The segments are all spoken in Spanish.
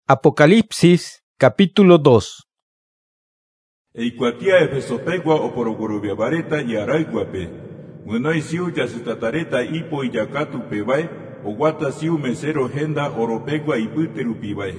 Apocalipsis capítulo 2. Eikuatia efesopegua oporogurubiabareta y araiguape. Munoi siu yasutatareta ipo y yakatu pebae, oguata siu mesero henda oropegua y buteru pibae.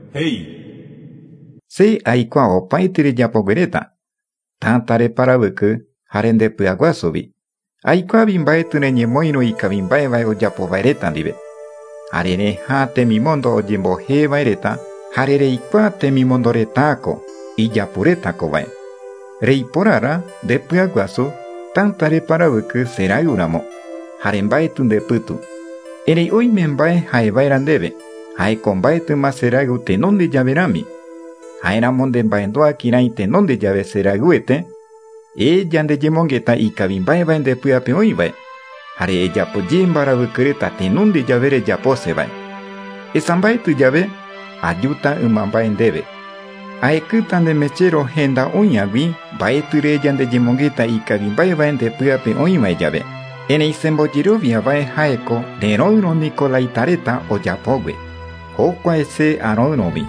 Hei. Se aikua opaitiri japoguereta. Tantare parabuku, harende puaguasobi. Aikua bimbaetune ñemoino ikabimbaevae o japovaereta ndive. Harere ha temimondo o jimbo hevaereta, harere ikua temimondo retako, ijapuretako vae. Reiporara de puaguaso, tantare parabuku seraiuramo, harembaetunde putu. Erei oimembae haevaerandeve, haekombaetu maseraigu tenonde javerami. Haeramonde mbaendoa kirai tenonde jave seraiguete, yande jemongeta ikabimbaevaende puape oivae. Hare ejapo jembarabukureta tenonde javere japosevae. Esambaetu jave, ayuta umambaendeve. Aekutande mechero henda oñagui, baeture yande jemongeta ikabimbaevaende puape oivae jave. Enei sembojirovia vae haeko neroiro nicolaitareta ojapogue. Jokuae se aroirovi.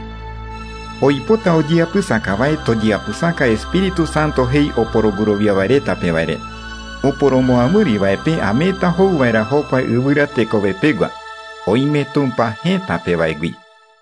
Oipota ojiapusaka vae tojiapusaka Espíritu Santo hei oporoguroviavareta pevaere. Oporomoamuri vaepe ameta houvaera jokuae iviratekovepegua. Oime tumpa heta pevaegui.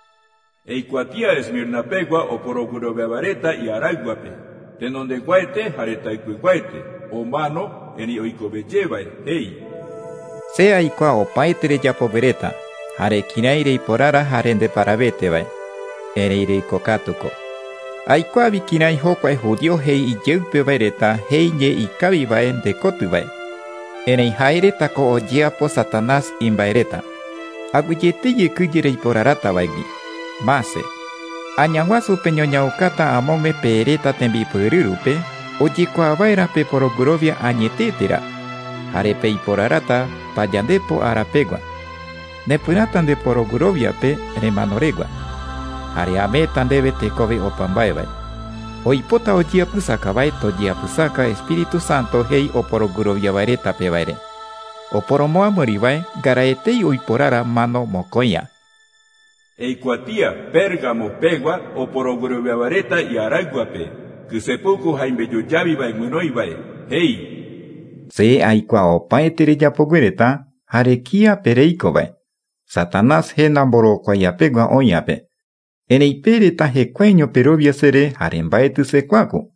Eikuatia esmirnapegua oporogurobiabareta y araiguape. Tenonde guaete haretaikuiguaete. O mano eni oikobejevae. Hei. Se aikua opaitere japovereta. Hare kinairei porara harende parabetevae. Ereirei kokatuko. Aikua bikinai jokuae judio hei ijeupevaereta hei nye ikavivae dekotuvae. Erei haeretako ojiapo Satanás imbaereta. Aguyete yekuyerei poraratavaegui. Mase. Añanguasu peñoñaukata amome pereta tembipururupe, ojikuavaerape porogurovia añetetera. Harepe iporarata payandepo arapegua. Nepuratan de poroguroviape remanoregua. Hare ametan debe tekove opambaevae. Oipota ojiapusaka vae tojiapusaka Espíritu Santo hei oporoguroviavareta pevaere. Oporomoamorivae garaetei oiporara mano mokoia. Eikuatia Pérgamo pegua oporogurobiabareta y araiguape. Kusepuku haimbeyoyavivae munoivae. Hei. Se aikua opaetere japoguereta, harekia pereikovae. Satanás henamborokuaiapegua oiape. Enei pereta hekueño perovia sere harembaetu sekuaku.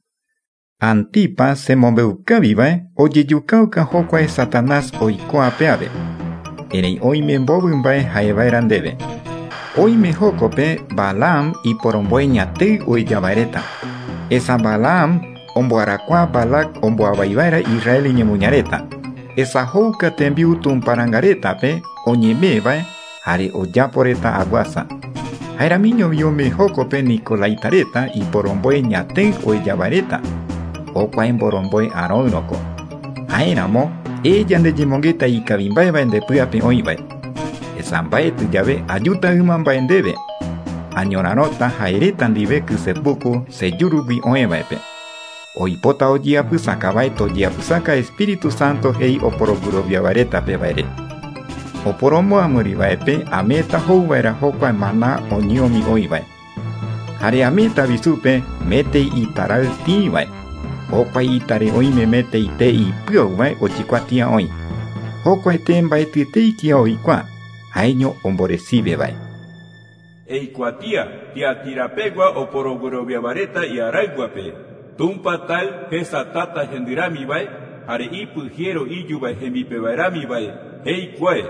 Antipa se mombeukavivae oyeyukauka jokuae Satanás oikoapeave. Enei oime mbovimbae haevaerandeve. Oime jokope Balaam iporomboe ñatei oijavaereta. Esa Balaam omboarakua Balak omboavaivaera Israel ñemuñareta. Esa jouka tembiu tumparangaretape oñemevae hare ojaporeta aguasa. Jairamiño viome jokope Nicolaitareta y poromboe ñatei oijavaereta. Okuae boromboe aroinoko. Jaeramo yande jemongeta ikabimbaevaende puape oivae. Esambaetu jave ayuta umambaendeve. Añoranota haeretandive kusepuku seyurubi oevaepe. Oipota ojiapusaka vae tojiapusaka Espíritu Santo hei oporoguroviavareta pevaere. Oporomoamurivaepe ameta houvaera jokuae mana oñiomi oivae. Hare ameta visupe metei itarau tiivae. Jokuae itare oime metei tei pyouvae ochikuatia oi. Jokuae tembaetu teikia oikua. Jaeño omborecibevae. Eikuatia tiatirapegua oporogurobiabareta y araiguape. Tumpa tal pesa tata gendiramivae. Hare ipu hiero iyuvae hemipevaeramivae. Hei kuae.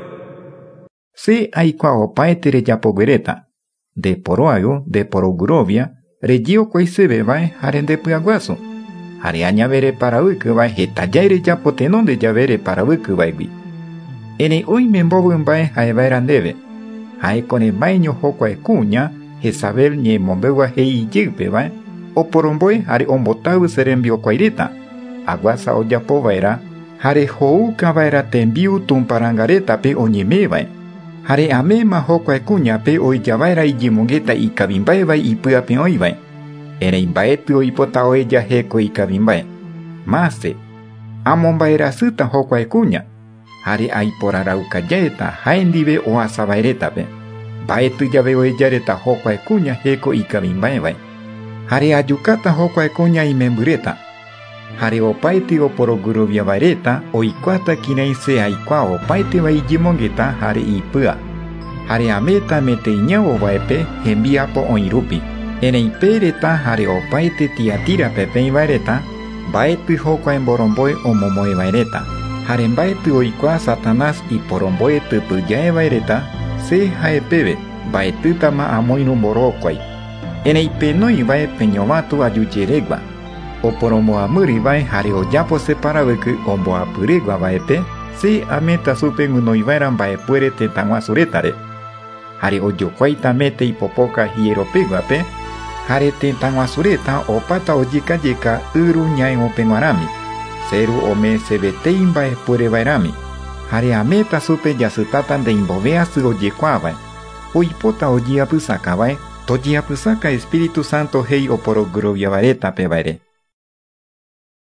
Se aikua opaetere japoguereta. De poroago, de porogurovia, regio quaisebevae harende puaguaso. Hare añavere paraukuvae hetayaire japotenonde javere paraukuvaegui. Ene oime mbovimbae haevaerandeve. Haekone maiño jokuae kuña, Jezabel ñe mombeua hei ijeupevae, oporomboe hare ombotau serembiokuaireta. Aguasa ojapovaera, hare houkavaera tembiu tumparangaretape oñemevae. Hare amema jokuae kuñape oijavaera ijemongeta ikabimbaevae ipyape oivae. Erei mbaetu oipota oeya jeko ikabimbae. Mase, amombaerasýta jokuae kuña. Hare aiporaraukajaeta jaendive oasavaeretape. baetu llave oejareta hokua kuña heko ikavimbae vae. Hare ajukata hokua kuña imembureta. Hare opaete oporoguruvia vareta oikuata kinai se aikua opaete vaijimongeta hare ipua. Hare ameta mete iñavo vaepe hembiapo oirupi. Eneipe reta hare opaete Tiatira pepe vareta baetu hokua emboromboe omomoe vaereta. Hare mbaetu oikua Satanás iporomboe tutuyae vaereta se jaepeve baetutama amoinu mborokuai. Eneipe noi vae peñovatu ajujeregua. Oporomoamuri vae hare oyapo separavyky omboapyregua vaepe se ameta supe guinoi vaera mbaepuere tëtaguasuretare. Hare ojokuaita mete ipopoka hieropeguape hare tëtaguasureta opata ojekajeka yru ñae opeguarami seru ome sevetei mbaepuere vaerami. Hare ameta supe jasytáta ndeimbove asy ojekuaavae oipota ojiapysaka vae tojiapysaka Espíritu Santo jei oporogurovia vareta pe vaere.